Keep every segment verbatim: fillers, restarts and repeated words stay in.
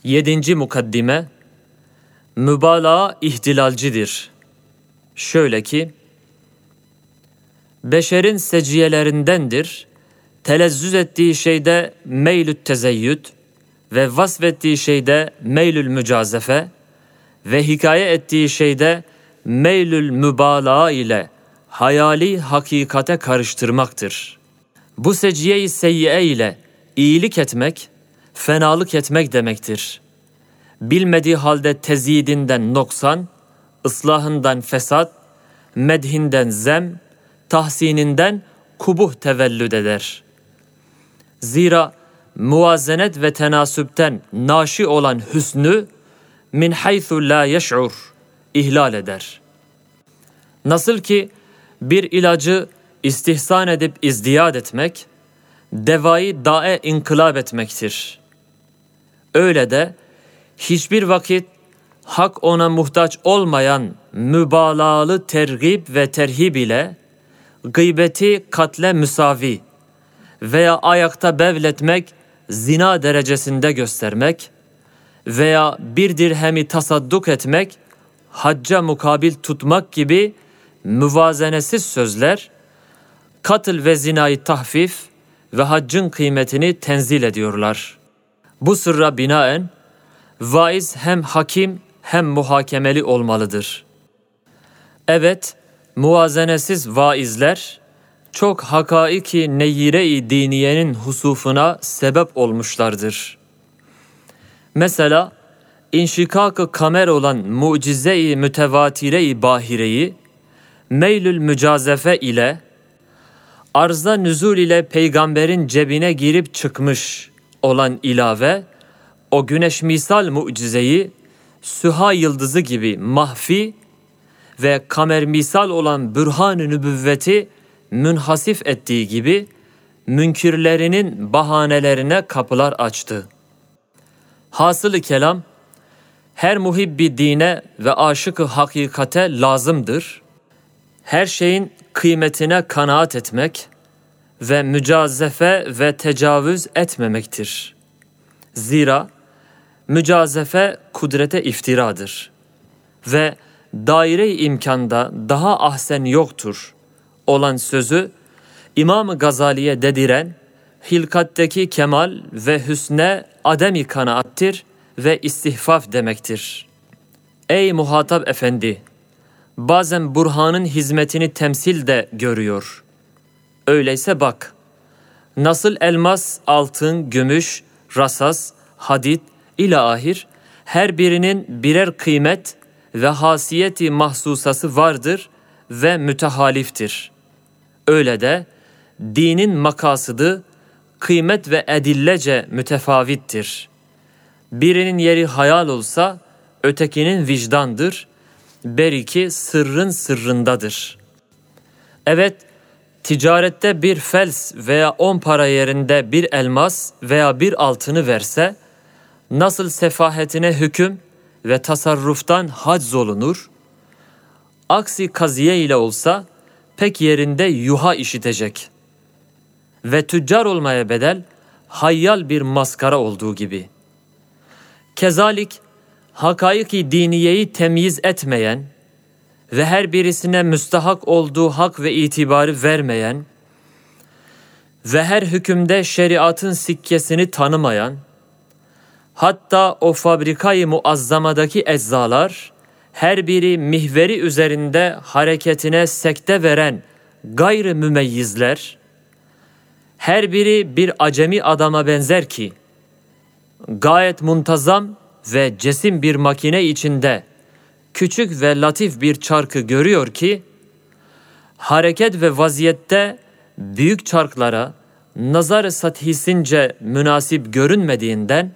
Yedinci mukaddime, mübalağa ihtilalcidir. Şöyle ki, beşerin seciyelerindendir, telezzüz ettiği şeyde meylü tezeyyüd ve vasfettiği şeyde meylül mücazefe ve hikaye ettiği şeyde meylül mübalağa ile hayali hakikate karıştırmaktır. Bu seciye-i seyyiye ile iyilik etmek, fenalık etmek demektir. Bilmediği halde tezyidinden noksan, ıslahından fesat, medhinden zem, tahsininden kubuh tevellüd eder. Zira muvazenet ve tenasüpten naşi olan hüsnü min haythu la yeş'ur ihlal eder. Nasıl ki bir ilacı istihsan edip izdiyad etmek, devayı dae inkılap etmektir. Öyle de hiçbir vakit hak ona muhtaç olmayan mübalağalı tergib ve terhib ile gıybeti katle müsavi veya ayakta bevletmek zina derecesinde göstermek veya bir dirhemi tasadduk etmek hacca mukabil tutmak gibi müvazenesiz sözler katl ve zinayı tahfif ve haccın kıymetini tenzil ediyorlar. Bu sırra binaen vaiz hem hakim hem muhakemeli olmalıdır. Evet, muvazenesiz vaizler çok hakaiki neyire-i diniyenin husufuna sebep olmuşlardır. Mesela inşikak-ı kamer olan mucize-i mütevatire-i bahireyi meylül mücazefe ile arzda nüzul ile peygamberin cebine girip çıkmış olan ilave o güneş misal mucizeyi süha yıldızı gibi mahfi ve kamer misal olan bürhan-ı nübüvveti münhasif ettiği gibi münkirlerinin bahanelerine kapılar açtı. Hasılı kelam, her muhibbi dine ve aşık-ı hakikate lazımdır. Her şeyin kıymetine kanaat etmek ve mücazefe ve tecavüz etmemektir. Zira mücazefe kudrete iftiradır ve daire-i imkanda daha ahsen yoktur olan sözü İmam-ı Gazali'ye dediren hilkatteki kemal ve hüsne ademi kanaattir ve istihfaf demektir. Ey muhatap efendi! Bazen burhanın hizmetini temsil de görüyor. Öyleyse bak, nasıl elmas, altın, gümüş, rasas, hadid ile ahir her birinin birer kıymet ve hasiyeti mahsusası vardır ve mütehaliftir. Öyle de dinin makasıdı kıymet ve edillece mütefavittir. Birinin yeri hayal olsa ötekinin vicdandır, beriki sırrın sırrındadır. Evet, ticarette bir fels veya on para yerinde bir elmas veya bir altını verse, nasıl sefahetine hüküm ve tasarruftan hacz olunur, aksi kaziye ile olsa pek yerinde yuha işitecek ve tüccar olmaya bedel hayyal bir maskara olduğu gibi. Kezalik, hakaiki diniyeyi temyiz etmeyen ve her birisine müstahak olduğu hak ve itibarı vermeyen ve her hükümde şeriatın sikkesini tanımayan, hatta o fabrikayı muazzamadaki eczalar, her biri mihveri üzerinde hareketine sekte veren gayrı mümeyyizler, her biri bir acemi adama benzer ki, gayet muntazam ve cesim bir makine içinde küçük ve latif bir çarkı görüyor ki, hareket ve vaziyette büyük çarklara nazar-ı sathisince münasip görünmediğinden,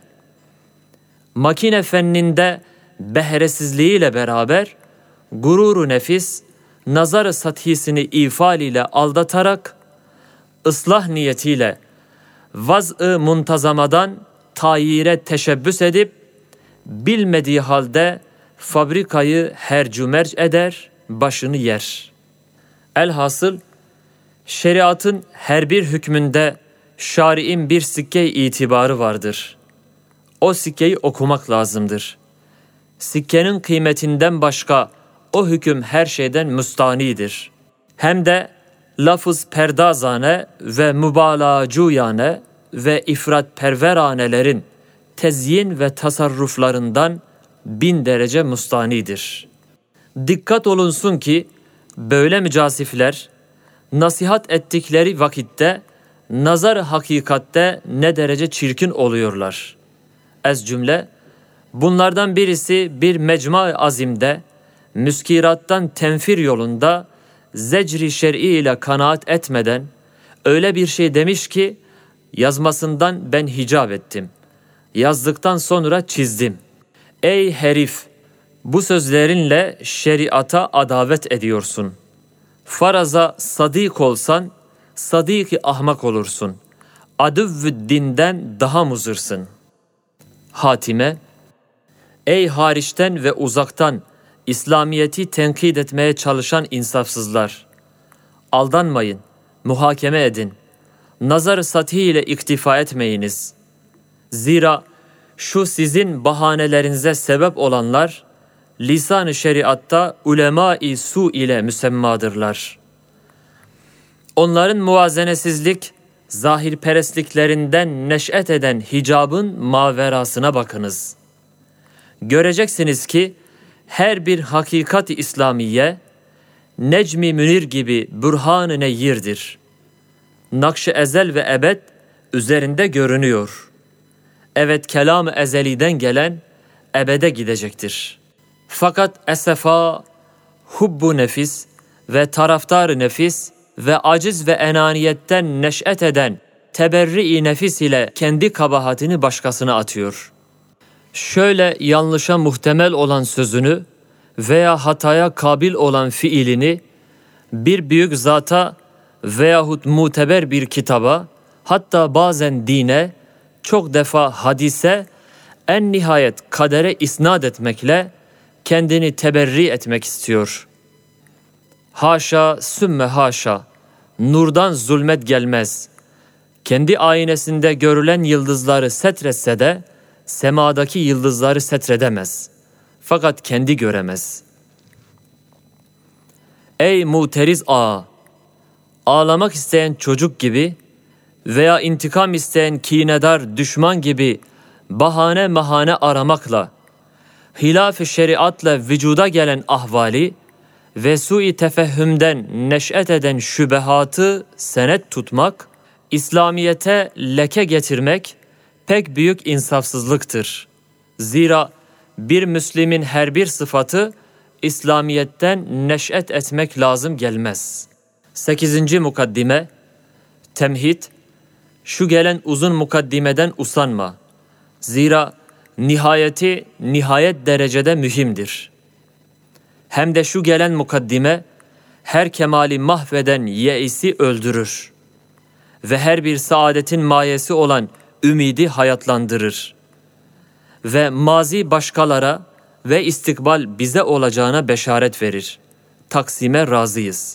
makine fenninde behresizliğiyle beraber gururu nefis, nazar-ı sathisini ifal ile aldatarak, ıslah niyetiyle vaz-ı muntazamadan tayire teşebbüs edip, bilmediği halde fabrikayı hercümerc eder, başını yer. Elhasıl, şeriatın her bir hükmünde şari'in bir sikke itibarı vardır. o sikkeyi okumak lazımdır. Sikkenin kıymetinden başka o hüküm her şeyden müstanidir. Hem de lafız perdazane ve mübalağacuyane ve ifrat perveranelerin tezyin ve tasarruflarından bin derece müstanidir. Dikkat olunsun ki böyle mücasifler nasihat ettikleri vakitte nazar hakikatte ne derece çirkin oluyorlar. Ez cümle, bunlardan birisi bir mecma-i azimde, müskirattan tenfir yolunda zecri şer'i ile kanaat etmeden öyle bir şey demiş ki, yazmasından ben hicap ettim. Yazdıktan sonra çizdim. Ey herif! Bu sözlerinle şeriata adavet ediyorsun. Faraza sadik olsan, sadiki ahmak olursun. Adüvvü dinden daha muzırsın. Hatime, ey hariçten ve uzaktan İslamiyeti tenkit etmeye çalışan insafsızlar! Aldanmayın, muhakeme edin. Nazar-ı sathi ile iktifa etmeyiniz. Zira şu sizin bahanelerinize sebep olanlar, lisan-ı şeriatta ulema-i su ile müsemmadırlar. Onların muvazenesizlik, zahirperestliklerinden neş'et eden hicabın maverasına bakınız. Göreceksiniz ki her bir hakikat-i İslamiye, Necmi Münir gibi bürhan-ı neyyirdir. Nakş-ı ezel ve ebed üzerinde görünüyor. Evet, kelam-ı ezeliden gelen ebede gidecektir. Fakat esefa, hubbu nefis ve taraftar-ı nefis ve aciz ve enaniyetten neş'et eden teberri-i nefis ile kendi kabahatini başkasına atıyor. Şöyle yanlışa muhtemel olan sözünü veya hataya kabil olan fiilini bir büyük zata veyahut muteber bir kitaba, hatta bazen dine, çok defa hadise, en nihayet kadere isnat etmekle kendini teberri etmek istiyor. Haşa sümme haşa, nurdan zulmet gelmez. Kendi aynesinde görülen yıldızları setretse de, semadaki yıldızları setredemez. Fakat kendi göremez. Ey muteriz ağa! Ağlamak isteyen çocuk gibi veya intikam isteyen kinedar düşman gibi bahane mahane aramakla, hilaf-ı şeriatla vücuda gelen ahvali ve sui tefehümden neş'et eden şübehatı senet tutmak, İslamiyete leke getirmek pek büyük insafsızlıktır. Zira bir Müslimin her bir sıfatı İslamiyetten neş'et etmek lazım gelmez. Sekizinci mukaddime, temhid, şu gelen uzun mukaddimeden usanma. Zira nihayeti nihayet derecede mühimdir. Hem de şu gelen mukaddime her kemali mahveden yeisi öldürür ve her bir saadetin mayesi olan ümidi hayatlandırır ve mazi başkalara ve istikbal bize olacağına beşaret verir. Taksime razıyız.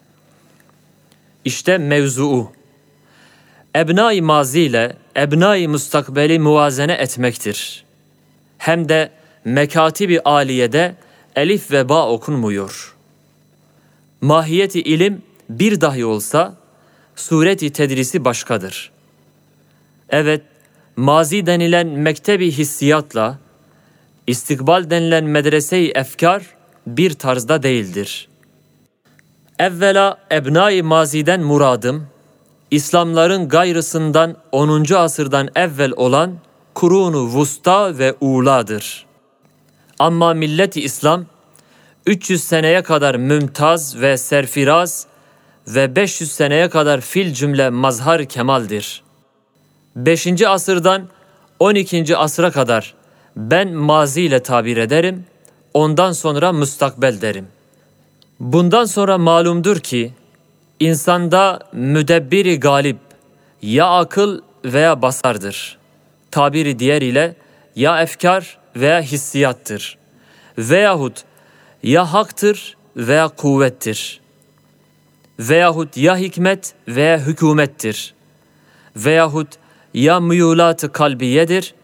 İşte mevzuu. Ebnai mazi ile ebnai mustakbeli muvazene etmektir. Hem de mekatibi aliyede elif ve ba okunmuyor. Mahiyeti ilim bir dahi olsa, sureti tedrisi başkadır. Evet, mazi denilen mektebi hissiyatla, istikbal denilen medrese-i efkar bir tarzda değildir. Evvela ebnai maziden muradım, İslamların gayrısından onuncu asırdan evvel olan kurunu vusta ve uğladır. Ama millet-i İslam üç yüz seneye kadar mümtaz ve serfiraz ve beş yüz seneye kadar fil cümle mazhar kemaldir. beşinci asırdan on ikinci asıra kadar ben mazi ile tabir ederim, ondan sonra müstakbel derim. Bundan sonra malumdur ki, insanda müdebbiri galip ya akıl veya basardır. Tabiri diğer ile ya efkar veya hissiyattır. Veyahut ya haktır veya kuvvettir. Veyahut ya hikmet veya hükümettir. Veyahut ya muyulat-ı kalbiyedir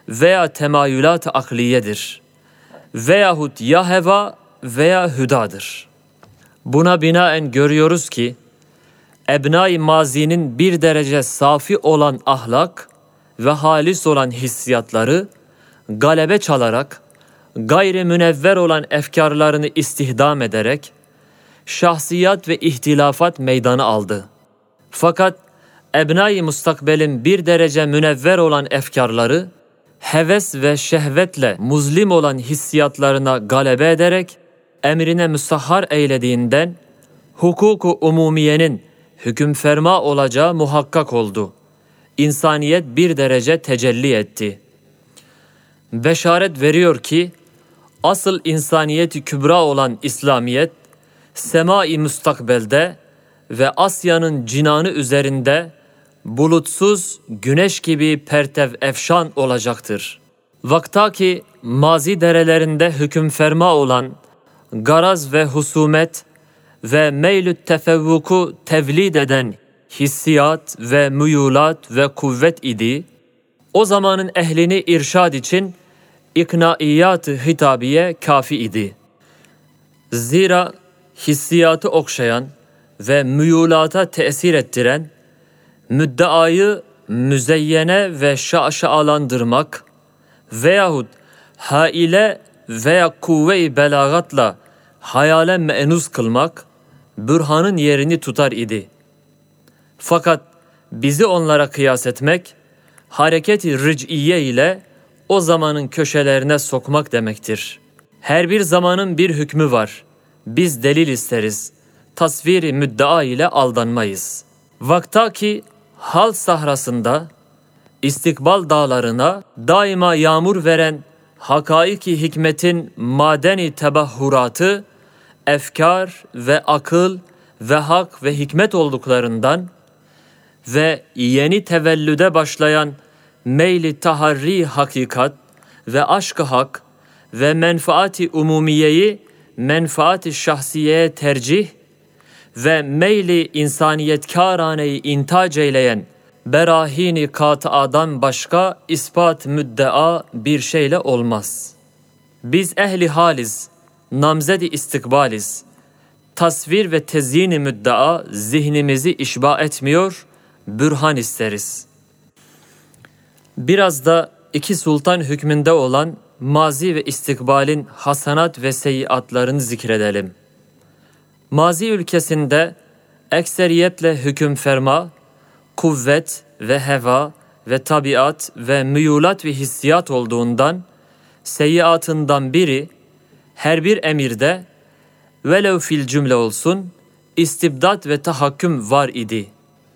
veya temayülat-ı akliyedir. Veyahut ya heva veya hüdadır. Buna binaen görüyoruz ki, ebnai mazinin bir derece safi olan ahlak ve halis olan hissiyatları galebe çalarak, gayri münevver olan efkarlarını istihdam ederek, şahsiyat ve ihtilafat meydanı aldı. Fakat ebnai mustakbelin bir derece münevver olan efkarları, heves ve şehvetle muzlim olan hissiyatlarına galebe ederek, emrine müsahhar eylediğinden, hukuku umumiyenin hüküm ferma olacağı muhakkak oldu. İnsaniyet bir derece tecelli etti. Beşaret veriyor ki, asıl insaniyeti kübra olan İslamiyet, sema-i müstakbelde ve Asya'nın cinanı üzerinde bulutsuz güneş gibi pertev efşan olacaktır. Vaktaki mazi derelerinde hüküm ferma olan garaz ve husumet ve meylü tefevvuku tevlid eden hissiyat ve müyulat ve kuvvet idi, o zamanın ehlini irşad için iknaiyat-ı hitabiye kafi idi. Zira hissiyatı okşayan ve müyulata tesir ettiren, müddeayı müzeyyene ve şaşalandırmak veyahut haile veya kuvve-i belagatla hayale menuz kılmak, bürhanın yerini tutar idi. Fakat bizi onlara kıyas etmek, hareket-i ric'iye ile o zamanın köşelerine sokmak demektir. Her bir zamanın bir hükmü var. Biz delil isteriz. Tasviri müddea ile aldanmayız. Vaktaki hal sahrasında, istikbal dağlarına daima yağmur veren hakaiki hikmetin madeni tebahhuratı, efkar ve akıl ve hak ve hikmet olduklarından ve yeni tevellüde başlayan meyli taharri hakikat ve aşk-ı hak ve menfaati umumiyeyi menfaati şahsiyeye tercih ve meyli insaniyetkâraneyi intac eyleyen berahini katıadan başka ispat müddea bir şeyle olmaz. Biz ehli haliz, namzedi istikbaliz. Tasvir ve tezyin-i müddea zihnimizi işba etmiyor, bürhan isteriz. Biraz da iki sultan hükmünde olan mazi ve istikbalin hasanat ve seyyiatlarını zikredelim. Mazi ülkesinde ekseriyetle hüküm ferma, kuvvet ve heva ve tabiat ve müyulat ve hissiyat olduğundan, seyyiatından biri her bir emirde velev fil cümle olsun istibdat ve tahakküm var idi.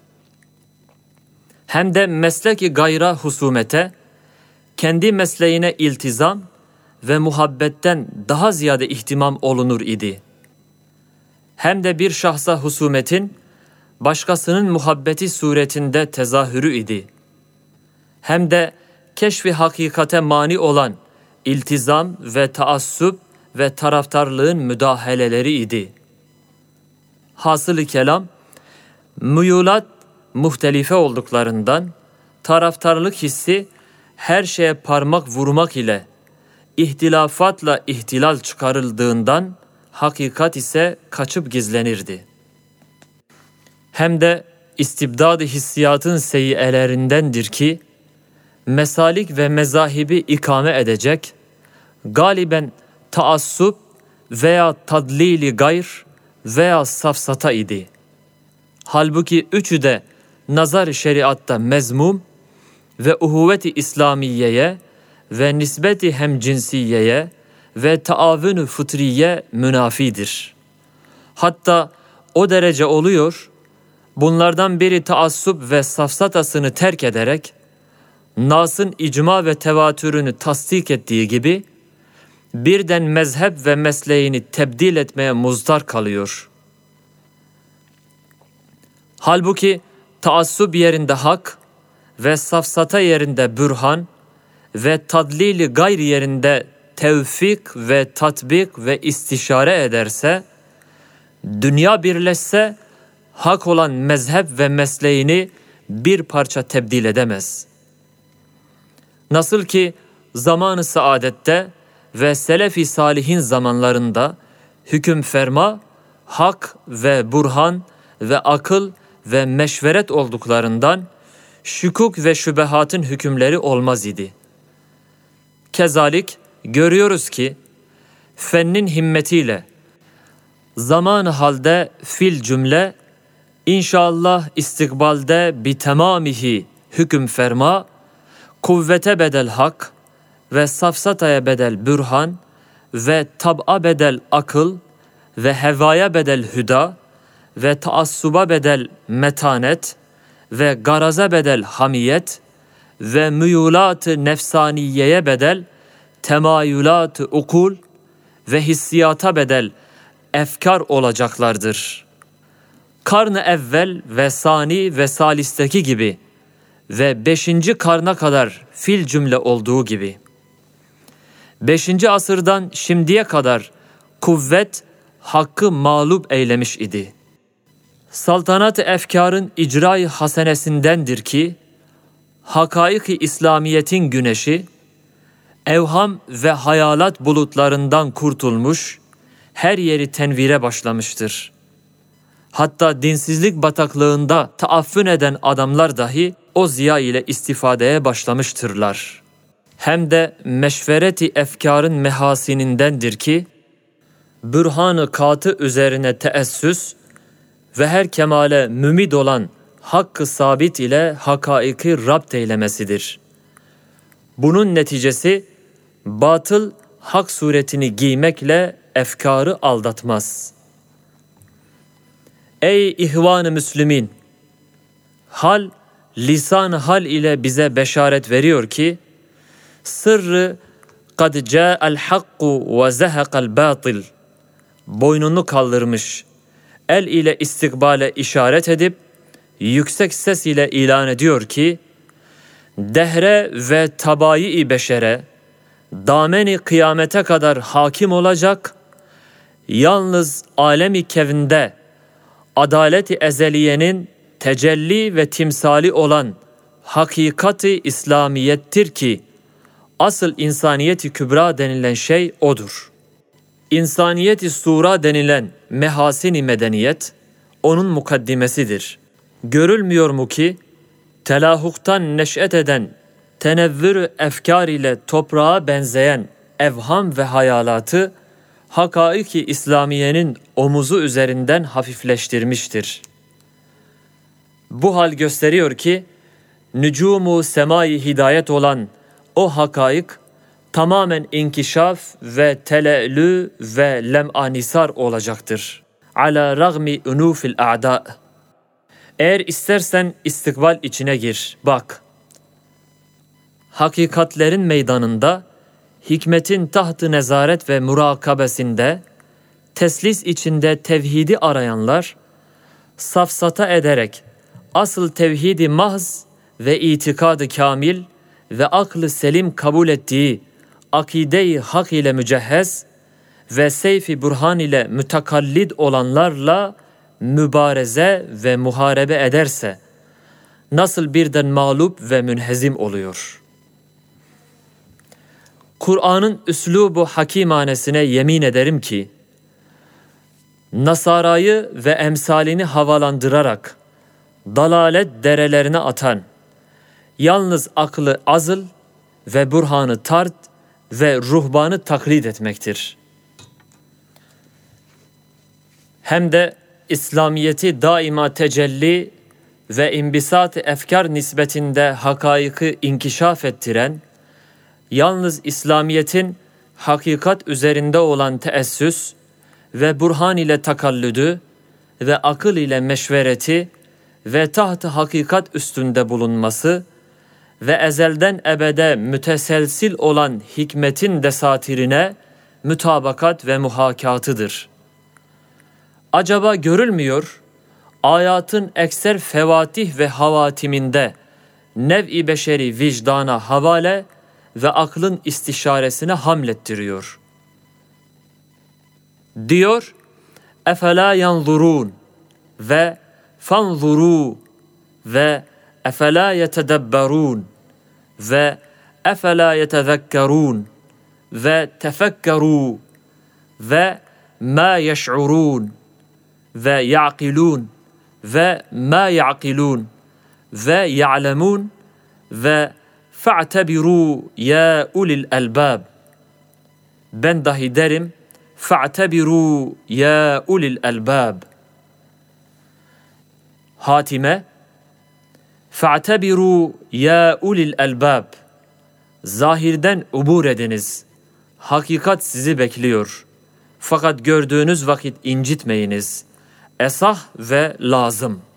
Hem de mesleki gayra husumete, kendi mesleğine iltizam ve muhabbetten daha ziyade ihtimam olunur idi. Hem de bir şahsa husumetin başkasının muhabbeti suretinde tezahürü idi. Hem de keşfi hakikate mani olan iltizam ve taassup ve taraftarlığın müdahaleleri idi. Hasılı kelam, müyulat muhtelife olduklarından taraftarlık hissi her şeye parmak vurmak ile ihtilafatla ihtilal çıkarıldığından hakikat ise kaçıp gizlenirdi. Hem de istibdad-ı hissiyatın seyyielerindendir ki mesalik ve mezahibi ikame edecek, galiben taassup veya tadlili gayr veya safsata idi. Halbuki üçü de nazar-ı şeriatta mezmum ve uhuvvet-i İslamiye'ye ve nisbeti hemcinsiyeye ve taavün-ü fıtriye münafidir. Hatta o derece oluyor, bunlardan biri taassup ve safsatasını terk ederek, Nas'ın icma ve tevatürünü tasdik ettiği gibi, birden mezhep ve mesleğini tebdil etmeye muzdar kalıyor. Halbuki taassup yerinde hak ve safsata yerinde bürhan ve tadlili gayr yerinde tevfik ve tatbik ve istişare ederse, dünya birleşse hak olan mezhep ve mesleğini bir parça tebdil edemez. Nasıl ki zamanı saadette ve selef-i salihin zamanlarında hüküm ferma, hak ve burhan ve akıl ve meşveret olduklarından şükuk ve şübehatın hükümleri olmaz idi. Kezalik görüyoruz ki fennin himmetiyle zaman halde fil cümle inşallah istikbalde bi temamihi hüküm ferma, kuvvete bedel hak ve safsataya bedel bürhan ve tab'a bedel akıl ve hevaya bedel hüda ve taassuba bedel metanet ve garaza bedel hamiyet ve müyulat-ı nefsaniyeye bedel temayülat-ı ukul ve hissiyata bedel efkar olacaklardır. Karn-ı evvel ve sani ve salisteki gibi ve beşinci karna kadar fil cümle olduğu gibi. Beşinci asırdan şimdiye kadar kuvvet hakkı mağlup eylemiş idi. Saltanat-ı efkarın icra-i hasenesindendir ki, hakaik-i İslamiyet'in güneşi, evham ve hayalat bulutlarından kurtulmuş, her yeri tenvire başlamıştır. Hatta dinsizlik bataklığında taaffün eden adamlar dahi o ziya ile istifadeye başlamıştırlar. Hem de meşvereti efkarın mehasinindendir ki, bürhan-ı katı üzerine teessüs ve her kemale mümid olan hakkı sabit ile hakaiki rapt eylemesidir. Bunun neticesi, batıl hak suretini giymekle efkarı aldatmaz. Ey ihvan-ı Müslümin! Hal, lisan-ı hal ile bize beşaret veriyor ki, sırrı kad câ'el hakku ve zehekal batil boynunu kaldırmış, el ile istikbale işaret edip, yüksek ses ile ilan ediyor ki, dehre ve tabai-i beşere, dameni kıyamete kadar hakim olacak, yalnız alemi kevinde, adalet-i ezeliyenin tecelli ve timsali olan hakikati İslamiyettir ki, asıl insaniyeti kübra denilen şey odur. İnsaniyeti sura denilen mehasin-i medeniyet, onun mukaddimesidir. Görülmüyor mu ki, telahuktan neş'et eden, tenevvür-ü efkar ile toprağa benzeyen evham ve hayalatı, hakaiki İslamiye'nin omuzu üzerinden hafifleştirmiştir. Bu hal gösteriyor ki, nücumu semai hidayet olan o hakaik, tamamen inkişaf ve tele'lü ve lem'anisar olacaktır. Ala ragmi unufil a'da. Eğer istersen istikbal içine gir, bak. Hakikatlerin meydanında, hikmetin taht-ı nezaret ve murakabesinde, teslis içinde tevhidi arayanlar, safsata ederek, asıl tevhidi mahz ve itikadı kamil ve aklı selim kabul ettiği akide-i hak ile mücehhez ve seyf-i burhan ile mütekallid olanlarla mübareze ve muharebe ederse, nasıl birden mağlup ve münhezim oluyor. Kur'an'ın üslubu hakimanesine yemin ederim ki, Nasara'yı ve emsalini havalandırarak dalalet derelerine atan, yalnız aklı azıl ve burhanı tart ve ruhbanı taklit etmektir. Hem de İslamiyeti daima tecelli ve imbisat-ı efkar nisbetinde hakaiki inkişaf ettiren, yalnız İslamiyet'in hakikat üzerinde olan teessüs ve burhan ile takallüdü ve akıl ile meşvereti ve taht-ı hakikat üstünde bulunması ve ezelden ebede müteselsil olan hikmetin desatirine mütabakat ve muhakatıdır. Acaba görülmüyor, ayatın ekser fevatih ve havatiminde nev-i beşeri vicdana havale ve aklın istişaresine hamlettiriyor. Diyor, efela yanzurun ve fanzuru ve efela yetedebberun ve efela yetezekkerun ve tefekkeru ve ma yeş'urun ve ya'kilun ve ma ya'kilun ve ya'lemun ve fa'tebiru ya ulil elbab. Ben dahi derim fa'tebiru ya ulil elbab. Hatime fa'tebiru ya ulil elbab. Zahirden ubur ediniz. Hakikat sizi bekliyor. Fakat gördüğünüz vakit incitmeyiniz. Esah ve lazım.